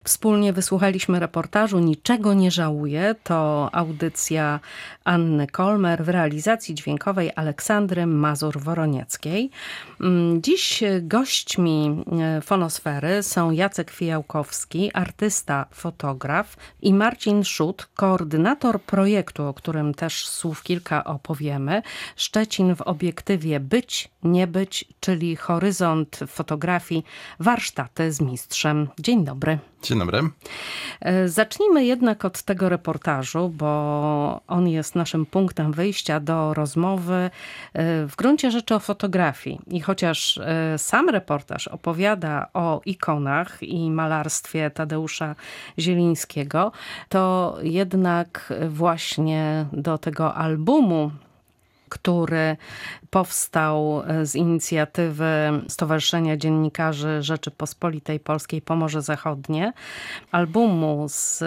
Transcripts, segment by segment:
Wspólnie wysłuchaliśmy reportażu Niczego nie żałuję. To audycja Anny Kolmer w realizacji dźwiękowej Aleksandry Mazur-Woronieckiej. Dziś gośćmi Fonosfery są Jacek Fijałkowski, artysta, fotograf, i Marcin Szut, koordynator projektu, o którym też słów kilka opowiemy. Szczecin w obiektywie być, nie być, czyli horyzont fotografii, warsztaty z mistrzem. Dzień dobry. Dzień dobry. Zacznijmy jednak od tego reportażu, bo on jest naszym punktem wyjścia do rozmowy w gruncie rzeczy o fotografii. I chociaż sam reportaż opowiada o ikonach i malarstwie Tadeusza Zielińskiego, to jednak właśnie do tego albumu, który powstał z inicjatywy Stowarzyszenia Dziennikarzy Rzeczypospolitej Polskiej Pomorze Zachodnie, albumu z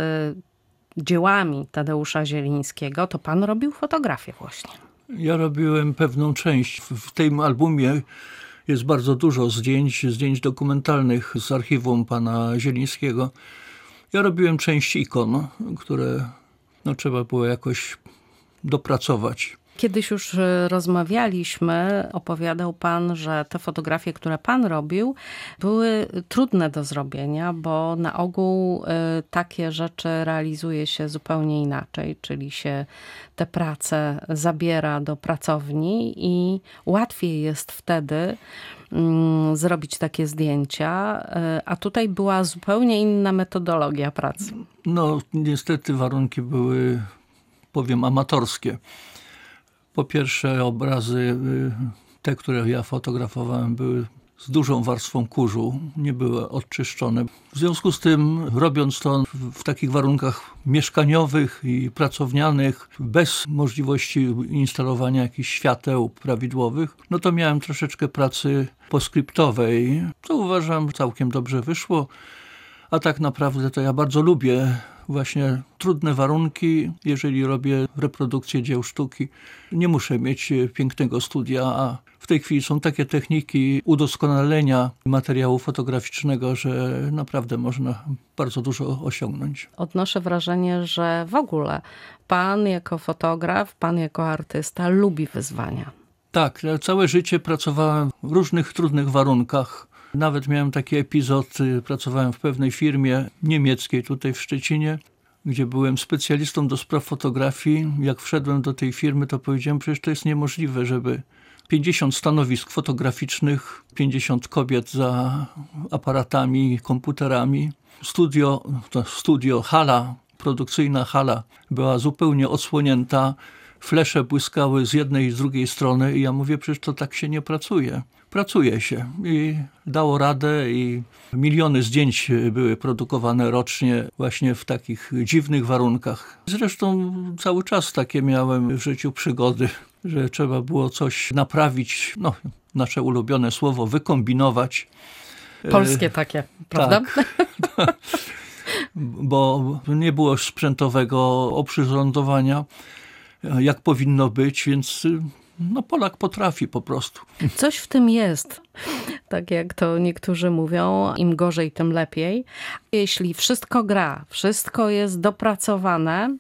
dziełami Tadeusza Zielińskiego, to pan robił fotografię właśnie. Ja robiłem pewną część. W tym albumie jest bardzo dużo zdjęć dokumentalnych z archiwum pana Zielińskiego. Ja robiłem część ikon, które trzeba było jakoś dopracować. Kiedyś już rozmawialiśmy, opowiadał pan, że te fotografie, które pan robił, były trudne do zrobienia, bo na ogół takie rzeczy realizuje się zupełnie inaczej, czyli się te prace zabiera do pracowni i łatwiej jest wtedy zrobić takie zdjęcia, a tutaj była zupełnie inna metodologia pracy. Niestety warunki były, powiem, amatorskie. Po pierwsze, obrazy, te, które ja fotografowałem, były z dużą warstwą kurzu, nie były odczyszczone. W związku z tym, robiąc to w takich warunkach mieszkaniowych i pracownianych, bez możliwości instalowania jakichś świateł prawidłowych, to miałem troszeczkę pracy poskryptowej, co uważam całkiem dobrze wyszło. A tak naprawdę to ja bardzo lubię właśnie trudne warunki. Jeżeli robię reprodukcję dzieł sztuki, nie muszę mieć pięknego studia, a w tej chwili są takie techniki udoskonalenia materiału fotograficznego, że naprawdę można bardzo dużo osiągnąć. Odnoszę wrażenie, że w ogóle pan jako fotograf, pan jako artysta lubi wyzwania. Tak, ja całe życie pracowałem w różnych trudnych warunkach. Nawet miałem taki epizod, pracowałem w pewnej firmie niemieckiej tutaj w Szczecinie, gdzie byłem specjalistą do spraw fotografii. Jak wszedłem do tej firmy, to powiedziałem, przecież to jest niemożliwe, żeby 50 stanowisk fotograficznych, 50 kobiet za aparatami, komputerami. Studio, hala, produkcyjna hala była zupełnie odsłonięta. Flesze błyskały z jednej i z drugiej strony i ja mówię, przecież to tak się nie pracuje. Pracuje się i dało radę i miliony zdjęć były produkowane rocznie właśnie w takich dziwnych warunkach. Zresztą cały czas takie miałem w życiu przygody, że trzeba było coś naprawić, nasze ulubione słowo, wykombinować. Polskie takie, prawda? Tak, bo nie było sprzętowego oprzyrządowania, jak powinno być, więc Polak potrafi po prostu. Coś w tym jest. Tak jak to niektórzy mówią, im gorzej, tym lepiej. Jeśli wszystko gra, wszystko jest dopracowane,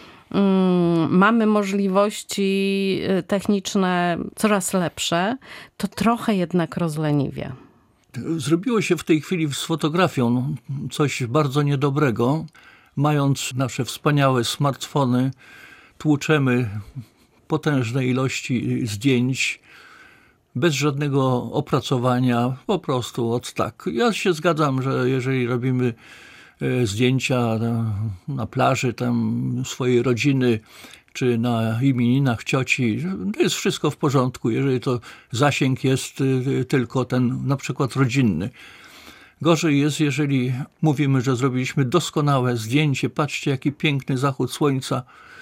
mamy możliwości techniczne coraz lepsze, to trochę jednak rozleniwie. Zrobiło się w tej chwili z fotografią coś bardzo niedobrego. Mając nasze wspaniałe smartfony, tłuczemy potężne ilości zdjęć, bez żadnego opracowania, po prostu od tak. Ja się zgadzam, że jeżeli robimy zdjęcia na plaży tam swojej rodziny, czy na imieninach cioci, to jest wszystko w porządku, jeżeli to zasięg jest tylko ten na przykład rodzinny. Gorzej jest, jeżeli mówimy, że zrobiliśmy doskonałe zdjęcie, patrzcie jaki piękny zachód słońca,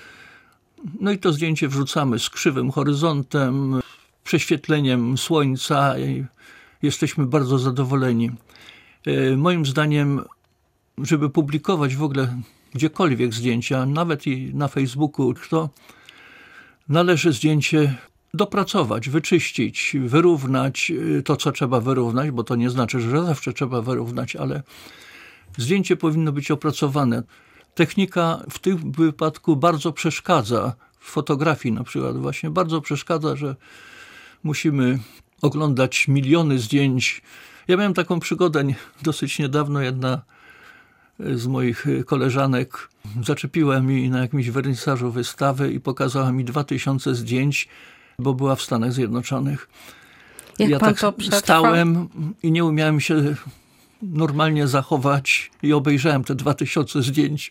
i to zdjęcie wrzucamy z krzywym horyzontem, prześwietleniem słońca i jesteśmy bardzo zadowoleni. Moim zdaniem, żeby publikować w ogóle gdziekolwiek zdjęcia, nawet i na Facebooku, to należy zdjęcie dopracować, wyczyścić, wyrównać to, co trzeba wyrównać, bo to nie znaczy, że zawsze trzeba wyrównać, ale Zdjęcie powinno być opracowane. Technika w tym wypadku bardzo przeszkadza. W fotografii na przykład właśnie bardzo przeszkadza, że musimy oglądać miliony zdjęć. Ja miałem taką przygodę dosyć niedawno. Jedna z moich koleżanek zaczepiła mi na jakimś wernisażu wystawę i pokazała mi 2000 zdjęć, bo była w Stanach Zjednoczonych. Jak ja pan tak to przetrwał? stałem i nie umiałem się normalnie zachować i obejrzałem te 2000 zdjęć.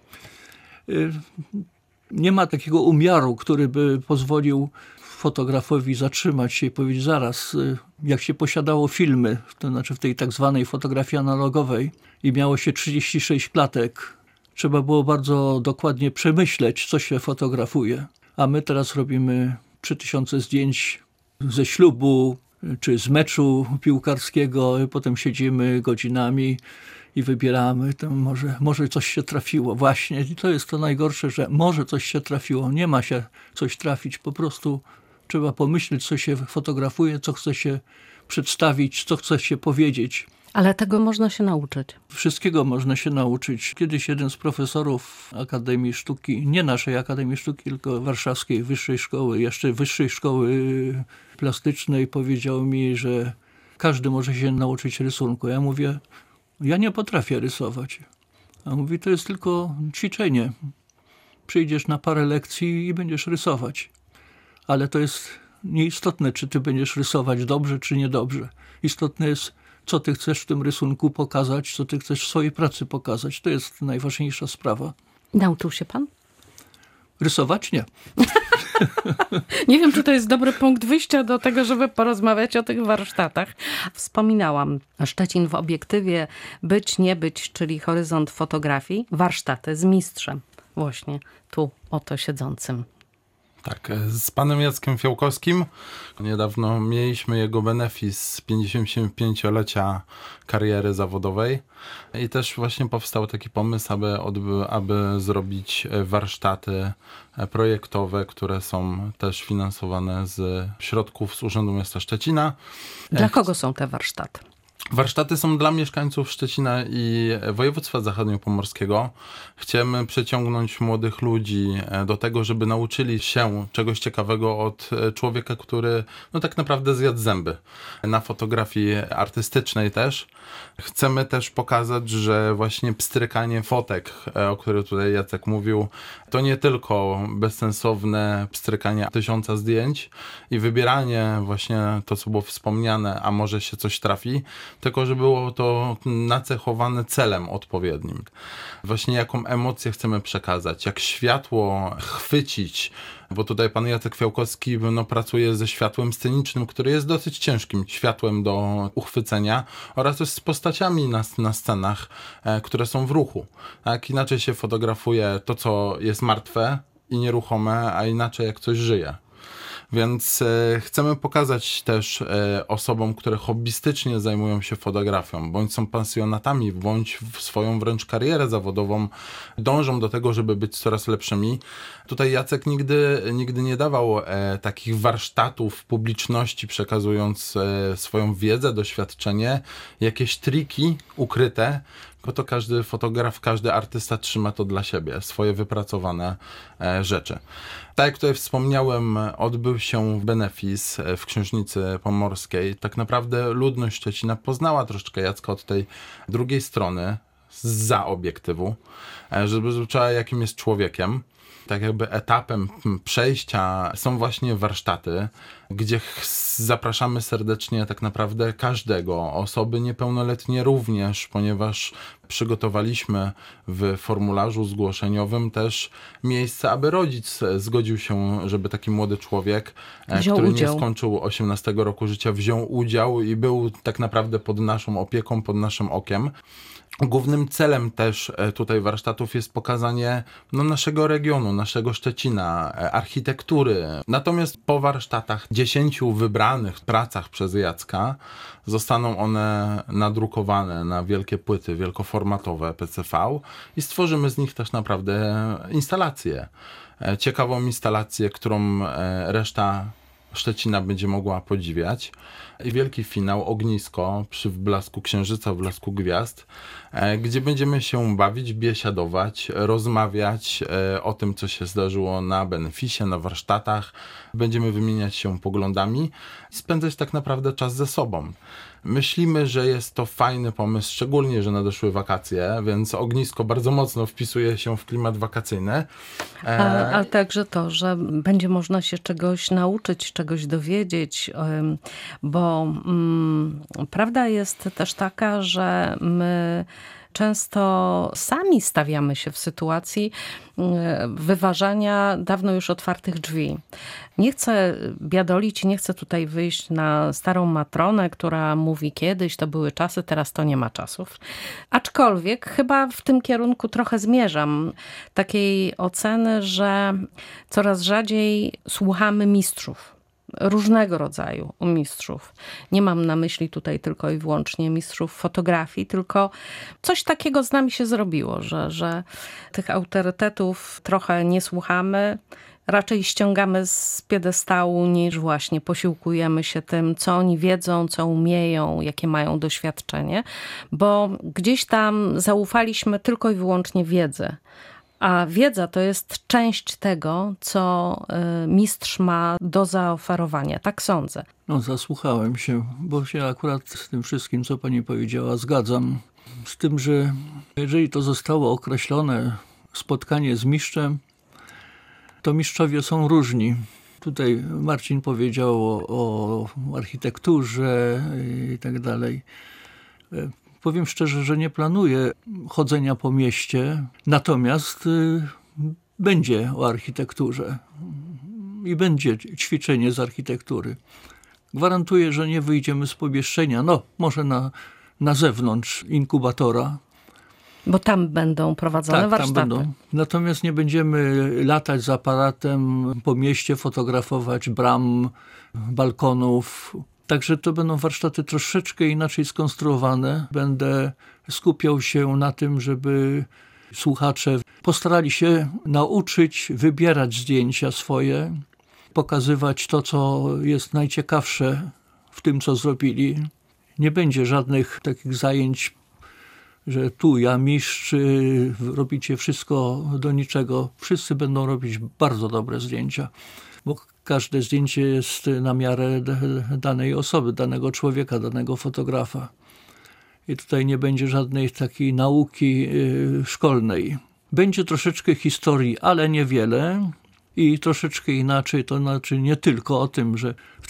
Nie ma takiego umiaru, który by pozwolił fotografowi zatrzymać się i powiedzieć zaraz, jak się posiadało filmy, to znaczy w tej tak zwanej fotografii analogowej i miało się 36 klatek, trzeba było bardzo dokładnie przemyśleć, co się fotografuje. A my teraz robimy 3000 zdjęć ze ślubu, czy z meczu piłkarskiego, i potem siedzimy godzinami i wybieramy, to może coś się trafiło. Właśnie i to jest to najgorsze, że może coś się trafiło. Nie ma się coś trafić, po prostu trzeba pomyśleć, co się fotografuje, co chce się przedstawić, co chce się powiedzieć. Ale tego można się nauczyć. Wszystkiego można się nauczyć. Kiedyś jeden z profesorów Akademii Sztuki, nie naszej Akademii Sztuki, tylko warszawskiej Wyższej Szkoły, jeszcze Wyższej Szkoły Plastycznej, powiedział mi, że każdy może się nauczyć rysunku. Ja mówię, ja nie potrafię rysować. A on mówi, to jest tylko ćwiczenie. Przyjdziesz na parę lekcji i będziesz rysować. Ale to jest nieistotne, czy ty będziesz rysować dobrze, czy niedobrze. Istotne jest, co ty chcesz w tym rysunku pokazać, co ty chcesz w swojej pracy pokazać. To jest najważniejsza sprawa. Nauczył się pan? Rysować? Nie. Nie wiem, czy to jest dobry punkt wyjścia do tego, żeby porozmawiać o tych warsztatach. Wspominałam Szczecin w obiektywie, być, nie być, czyli horyzont fotografii. Warsztaty z mistrzem. Właśnie tu, oto siedzącym. Tak, z panem Jackiem Fiałkowskim. Niedawno mieliśmy jego benefis z 55-lecia kariery zawodowej i też właśnie powstał taki pomysł, aby zrobić warsztaty projektowe, które są też finansowane z środków z Urzędu Miasta Szczecina. Dla kogo są te warsztaty? Warsztaty są dla mieszkańców Szczecina i województwa zachodniopomorskiego. Chcemy przyciągnąć młodych ludzi do tego, żeby nauczyli się czegoś ciekawego od człowieka, który tak naprawdę zjadł zęby. Na fotografii artystycznej też. Chcemy też pokazać, że właśnie pstrykanie fotek, o których tutaj Jacek mówił, to nie tylko bezsensowne pstrykanie 1000 zdjęć i wybieranie właśnie to, co było wspomniane, a może się coś trafi, tylko że było to nacechowane celem odpowiednim. Właśnie jaką emocję chcemy przekazać, jak światło chwycić, bo tutaj pan Jacek Fiałkowski pracuje ze światłem scenicznym, które jest dosyć ciężkim światłem do uchwycenia oraz też z postaciami na scenach, które są w ruchu. Tak? Inaczej się fotografuje to, co jest martwe i nieruchome, a inaczej jak coś żyje. Więc chcemy pokazać też osobom, które hobbystycznie zajmują się fotografią, bądź są pasjonatami, bądź w swoją wręcz karierę zawodową dążą do tego, żeby być coraz lepszymi. Tutaj Jacek nigdy nie dawał takich warsztatów publiczności, przekazując swoją wiedzę, doświadczenie, jakieś triki ukryte, bo to każdy fotograf, każdy artysta trzyma to dla siebie, swoje wypracowane rzeczy. Tak jak tutaj wspomniałem, odbył się benefis w Książnicy Pomorskiej. Tak naprawdę ludność Szczecina poznała troszeczkę Jacka od tej drugiej strony, zza obiektywu, żeby zobaczyła, jakim jest człowiekiem. Tak jakby etapem przejścia są właśnie warsztaty, gdzie zapraszamy serdecznie tak naprawdę każdego, osoby niepełnoletnie również, ponieważ przygotowaliśmy w formularzu zgłoszeniowym też miejsce, aby rodzic zgodził się, żeby taki młody człowiek, który nie skończył 18 roku życia, wziął udział i był tak naprawdę pod naszą opieką, pod naszym okiem. Głównym celem też tutaj warsztatów jest pokazanie naszego regionu, naszego Szczecina, architektury. Natomiast po warsztatach 10 wybranych pracach przez Jacka zostaną one nadrukowane na wielkie płyty wielkoformatowe PCV i stworzymy z nich też naprawdę instalację. Ciekawą instalację, którą reszta Szczecina będzie mogła podziwiać. I wielki finał, ognisko przy wblasku księżyca, wblasku gwiazd, gdzie będziemy się bawić, biesiadować, rozmawiać o tym, co się zdarzyło na beneficie, na warsztatach. Będziemy wymieniać się poglądami i spędzać tak naprawdę czas ze sobą. Myślimy, że jest to fajny pomysł, szczególnie, że nadeszły wakacje, więc ognisko bardzo mocno wpisuje się w klimat wakacyjny. Ale także to, że będzie można się czegoś nauczyć, czegoś dowiedzieć, bo prawda jest też taka, że my często sami stawiamy się w sytuacji wyważania dawno już otwartych drzwi. Nie chcę biadolić, nie chcę tutaj wyjść na starą matronę, która mówi kiedyś to były czasy, teraz to nie ma czasów. Aczkolwiek chyba w tym kierunku trochę zmierzam. Takiej oceny, że coraz rzadziej słuchamy mistrzów. Różnego rodzaju mistrzów. Nie mam na myśli tutaj tylko i wyłącznie mistrzów fotografii, tylko coś takiego z nami się zrobiło, że tych autorytetów trochę nie słuchamy, raczej ściągamy z piedestału niż właśnie posiłkujemy się tym, co oni wiedzą, co umieją, jakie mają doświadczenie, bo gdzieś tam zaufaliśmy tylko i wyłącznie wiedzy. A wiedza to jest część tego, co mistrz ma do zaoferowania. Tak sądzę. No, zasłuchałem się, bo się akurat z tym wszystkim, co pani powiedziała, zgadzam. Z tym, że jeżeli to zostało określone spotkanie z mistrzem, to mistrzowie są różni. Tutaj Marcin powiedział o architekturze i tak dalej. Powiem szczerze, że nie planuję chodzenia po mieście, natomiast będzie o architekturze i będzie ćwiczenie z architektury. Gwarantuję, że nie wyjdziemy z pomieszczenia, no może na zewnątrz inkubatora. Bo tam będą prowadzone warsztaty. Tam będą. Natomiast nie będziemy latać z aparatem po mieście, fotografować bram, balkonów. Także to będą warsztaty troszeczkę inaczej skonstruowane. Będę skupiał się na tym, żeby słuchacze postarali się nauczyć wybierać zdjęcia swoje, pokazywać to, co jest najciekawsze w tym, co zrobili. Nie będzie żadnych takich zajęć, że tu ja mistrz, robicie wszystko do niczego. Wszyscy będą robić bardzo dobre zdjęcia, bo każde zdjęcie jest na miarę danej osoby, danego człowieka, danego fotografa. I tutaj nie będzie żadnej takiej nauki szkolnej. Będzie troszeczkę historii, ale niewiele. I troszeczkę inaczej, to znaczy nie tylko o tym, że w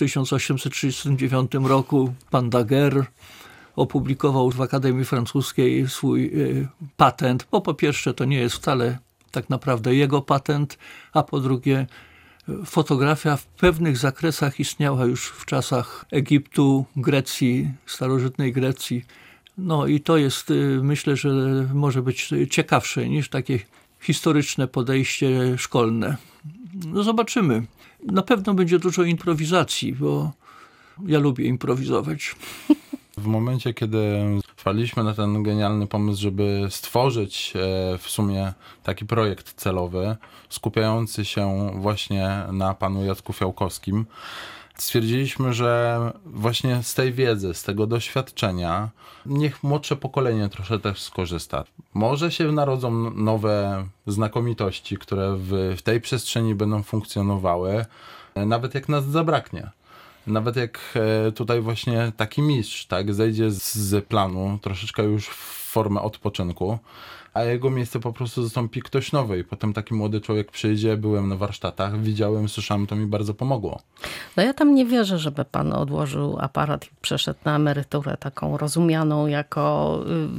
1839 roku pan Daguerre opublikował w Akademii Francuskiej swój patent, bo po pierwsze to nie jest wcale tak naprawdę jego patent, a po drugie fotografia w pewnych zakresach istniała już w czasach Egiptu, Grecji, starożytnej Grecji. No i to jest, myślę, że może być ciekawsze niż takie historyczne podejście szkolne. No zobaczymy. Na pewno będzie dużo improwizacji, bo ja lubię improwizować. W momencie, kiedy wpadliśmy na ten genialny pomysł, żeby stworzyć w sumie taki projekt celowy, skupiający się właśnie na panu Jacku Fiałkowskim, stwierdziliśmy, że właśnie z tej wiedzy, z tego doświadczenia niech młodsze pokolenie troszkę też skorzysta. Może się narodzą nowe znakomitości, które w tej przestrzeni będą funkcjonowały, nawet jak nas zabraknie. Nawet jak tutaj właśnie taki mistrz, tak, zejdzie z planu, troszeczkę już w formę odpoczynku, a jego miejsce po prostu zastąpi ktoś nowy i potem taki młody człowiek przyjdzie, byłem na warsztatach, widziałem, słyszałem, to mi bardzo pomogło. No ja tam nie wierzę, żeby pan odłożył aparat i przeszedł na emeryturę taką rozumianą jako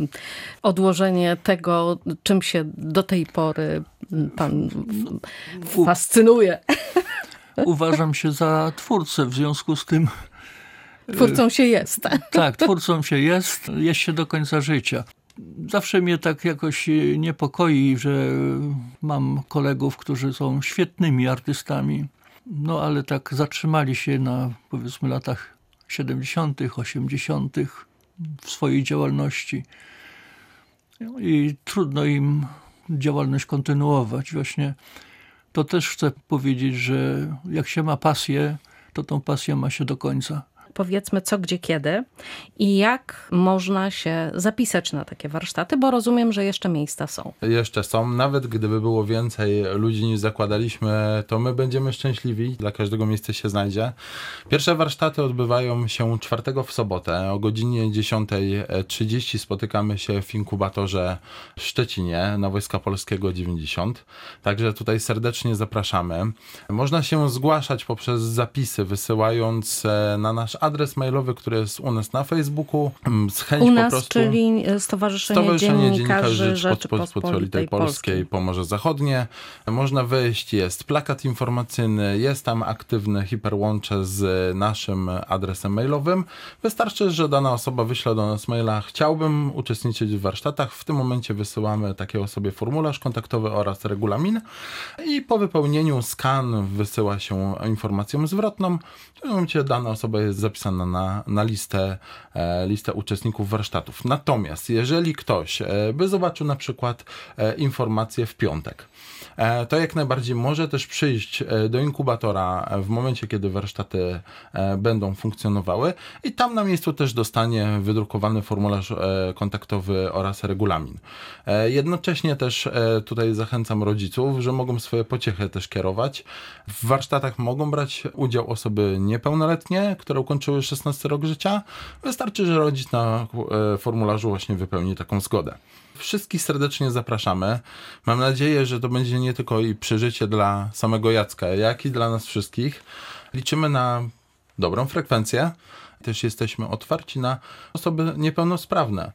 odłożenie tego, czym się do tej pory pan fascynuje. Uważam się za twórcę, w związku z tym... Twórcą się jest. Tak, twórcą się jest się do końca życia. Zawsze mnie tak jakoś niepokoi, że mam kolegów, którzy są świetnymi artystami, no ale tak zatrzymali się na, powiedzmy, latach 70., 80. w swojej działalności i trudno im działalność kontynuować. Właśnie to też chcę powiedzieć, że jak się ma pasję, to tą pasję ma się do końca. Powiedzmy co, gdzie, kiedy i jak można się zapisać na takie warsztaty, bo rozumiem, że jeszcze miejsca są. Jeszcze są. Nawet gdyby było więcej ludzi niż zakładaliśmy, to my będziemy szczęśliwi. Dla każdego miejsca się znajdzie. Pierwsze warsztaty odbywają się 4 w sobotę. O godzinie 10:30 spotykamy się w inkubatorze w Szczecinie na Wojska Polskiego 90. Także tutaj serdecznie zapraszamy. Można się zgłaszać poprzez zapisy, wysyłając na nasz adres mailowy, który jest u nas na Facebooku. Z chęć U nas, po prostu. czyli Stowarzyszenie Dziennikarzy Rzeczypospolitej Polskiej Pomorze Zachodnie. Można wejść, jest plakat informacyjny, jest tam aktywne hiperłącze z naszym adresem mailowym. Wystarczy, że dana osoba wyśle do nas maila: chciałbym uczestniczyć w warsztatach. W tym momencie wysyłamy takiej osobie formularz kontaktowy oraz regulamin i po wypełnieniu skan wysyła się informacją zwrotną. W tym momencie dana osoba jest zapisana na listę uczestników warsztatów. Natomiast jeżeli ktoś by zobaczył na przykład informację w piątek, to jak najbardziej może też przyjść do inkubatora w momencie, kiedy warsztaty będą funkcjonowały i tam na miejscu też dostanie wydrukowany formularz kontaktowy oraz regulamin. Jednocześnie też tutaj zachęcam rodziców, że mogą swoje pociechy też kierować. W warsztatach mogą brać udział osoby niepełnoletnie, które ukończyły 16 rok życia. Wystarczy, że rodzic na formularzu właśnie wypełni taką zgodę. Wszystkich serdecznie zapraszamy. Mam nadzieję, że to będzie nie tylko i przeżycie dla samego Jacka, jak i dla nas wszystkich. Liczymy na dobrą frekwencję. Też jesteśmy otwarci na osoby niepełnosprawne.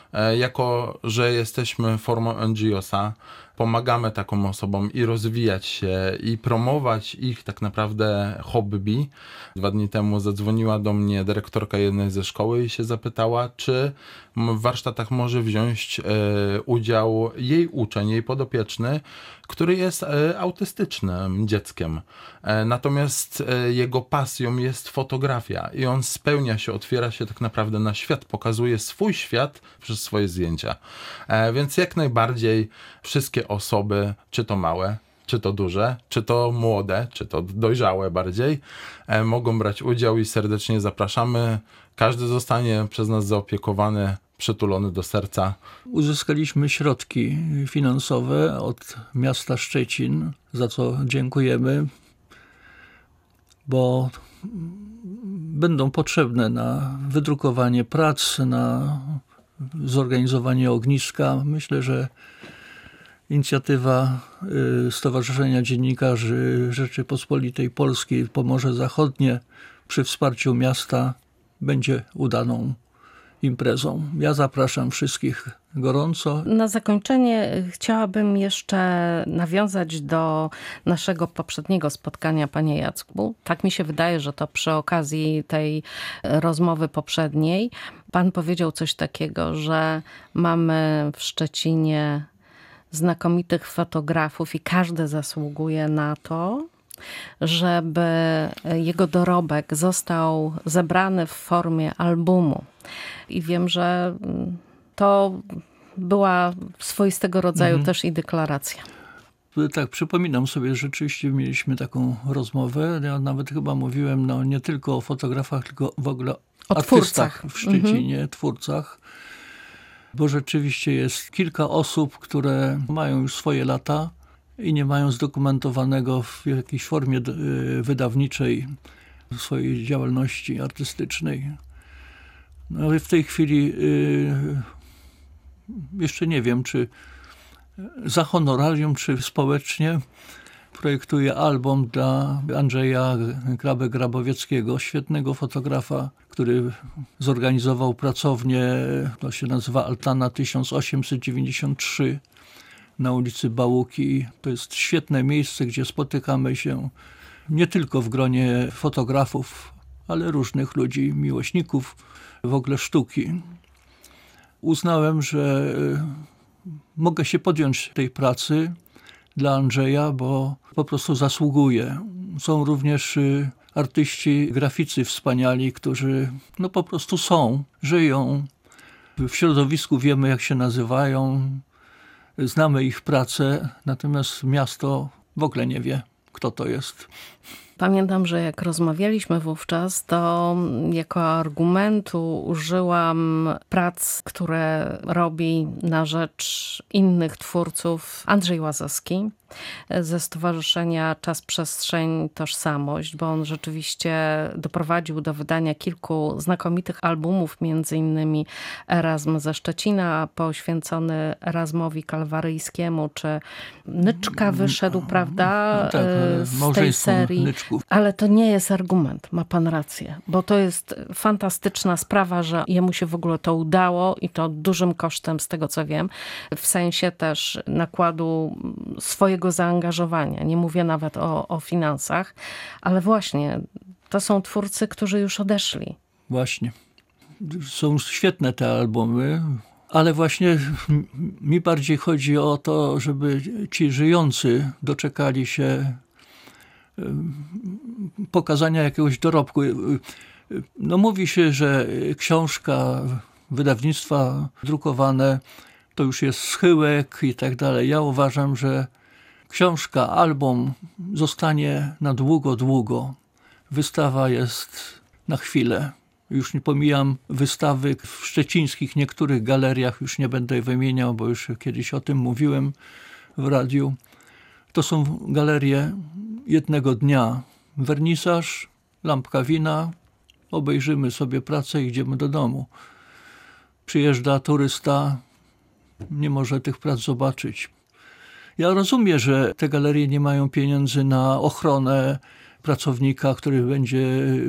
Jako że jesteśmy formą NGO-sa, pomagamy takim osobom i rozwijać się, i promować ich tak naprawdę hobby. 2 dni temu zadzwoniła do mnie dyrektorka jednej ze szkoły i się zapytała, czy w warsztatach może wziąć udział jej uczeń, jej podopieczny, który jest autystycznym dzieckiem. Natomiast jego pasją jest fotografia i on spełnia się, otwiera się tak naprawdę na świat, pokazuje swój świat przez swoje zdjęcia. Więc jak najbardziej wszystkie osoby, czy to małe, czy to duże, czy to młode, czy to dojrzałe bardziej, mogą brać udział i serdecznie zapraszamy. Każdy zostanie przez nas zaopiekowany, przytulony do serca. Uzyskaliśmy środki finansowe od miasta Szczecin, za co dziękujemy, bo będą potrzebne na wydrukowanie prac, na zorganizowanie ogniska. Myślę, że inicjatywa Stowarzyszenia Dziennikarzy Rzeczypospolitej Polskiej Pomorze Zachodnie przy wsparciu miasta będzie udaną imprezą. Ja zapraszam wszystkich gorąco. Na zakończenie chciałabym jeszcze nawiązać do naszego poprzedniego spotkania, panie Jacku. Tak mi się wydaje, że to przy okazji tej rozmowy poprzedniej pan powiedział coś takiego, że mamy w Szczecinie znakomitych fotografów i każdy zasługuje na to, żeby jego dorobek został zebrany w formie albumu. I wiem, że to była swoistego rodzaju też i deklaracja. Tak, przypominam sobie, że rzeczywiście mieliśmy taką rozmowę. Ja nawet chyba mówiłem nie tylko o fotografach, tylko w ogóle o artystach w Szczecinie, twórcach. Bo rzeczywiście jest kilka osób, które mają już swoje lata i nie mają zdokumentowanego w jakiejś formie wydawniczej swojej działalności artystycznej. No i w tej chwili jeszcze nie wiem, czy za honorarium, czy społecznie projektuję album dla Andrzeja Grabę-Grabowieckiego, świetnego fotografa, który zorganizował pracownię, to się nazywa Altana 1893 na ulicy Bałuki. To jest świetne miejsce, gdzie spotykamy się nie tylko w gronie fotografów, ale różnych ludzi, miłośników w ogóle sztuki. Uznałem, że mogę się podjąć tej pracy dla Andrzeja, bo po prostu zasługuje. Są również artyści, graficy wspaniali, którzy po prostu są, żyją. W środowisku wiemy, jak się nazywają, znamy ich pracę, natomiast miasto w ogóle nie wie, kto to jest. Pamiętam, że jak rozmawialiśmy wówczas, to jako argumentu użyłam prac, które robi na rzecz innych twórców Andrzej Łazowski ze Stowarzyszenia Czas, Przestrzeń, Tożsamość, bo on rzeczywiście doprowadził do wydania kilku znakomitych albumów, między innymi Erazm ze Szczecina, poświęcony Erazmowi Kalwaryjskiemu, czy Nyczka wyszedł, prawda, tak, z tej serii. Nyczków. Ale to nie jest argument, ma pan rację, bo to jest fantastyczna sprawa, że jemu się w ogóle to udało i to dużym kosztem, z tego co wiem, w sensie też nakładu swojego zaangażowania. Nie mówię nawet o finansach, ale właśnie to są twórcy, którzy już odeszli. Właśnie. Są świetne te albumy, ale właśnie mi bardziej chodzi o to, żeby ci żyjący doczekali się pokazania jakiegoś dorobku. No mówi się, że książka, wydawnictwa drukowane to już jest schyłek i tak dalej. Ja uważam, że książka, album zostanie na długo, długo. Wystawa jest na chwilę. Już nie pomijam wystawy w szczecińskich niektórych galeriach, już nie będę wymieniał, bo już kiedyś o tym mówiłem w radiu. To są galerie jednego dnia. Wernisaż, lampka wina, obejrzymy sobie pracę i idziemy do domu. Przyjeżdża turysta, nie może tych prac zobaczyć. Ja rozumiem, że te galerie nie mają pieniędzy na ochronę pracownika, który będzie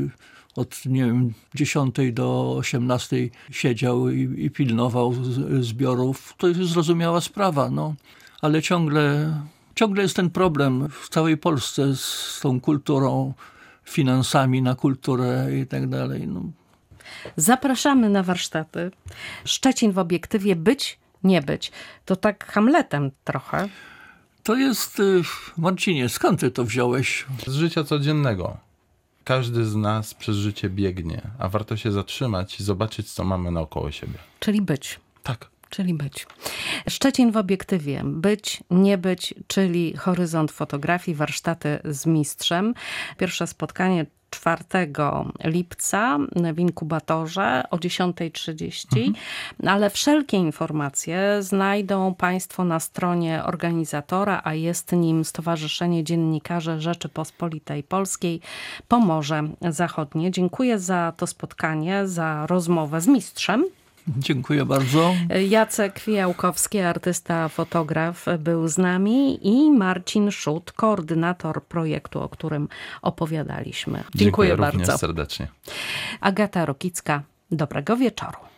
od, nie wiem, 10 do 18 siedział i pilnował zbiorów. To jest zrozumiała sprawa, no. Ale ciągle jest ten problem w całej Polsce z tą kulturą, finansami na kulturę i tak dalej. No. Zapraszamy na warsztaty. Szczecin w obiektywie, być, nie być. To tak Hamletem trochę. To jest, Marcinie, skąd ty to wziąłeś? Z życia codziennego. Każdy z nas przez życie biegnie, a warto się zatrzymać i zobaczyć, co mamy naokoło siebie. Czyli być. Tak. Czyli być. Szczecin w obiektywie. Być, nie być, czyli horyzont fotografii, warsztaty z mistrzem. Pierwsze spotkanie 4 lipca w inkubatorze o 10:30, ale wszelkie informacje znajdą państwo na stronie organizatora, a jest nim Stowarzyszenie Dziennikarzy Rzeczypospolitej Polskiej Pomorze Zachodnie. Dziękuję za to spotkanie, za rozmowę z mistrzem. Dziękuję bardzo. Jacek Fijałkowski, artysta, fotograf, był z nami i Marcin Szut, koordynator projektu, o którym opowiadaliśmy. Dziękuję bardzo. Również serdecznie. Agata Rokicka, dobrego wieczoru.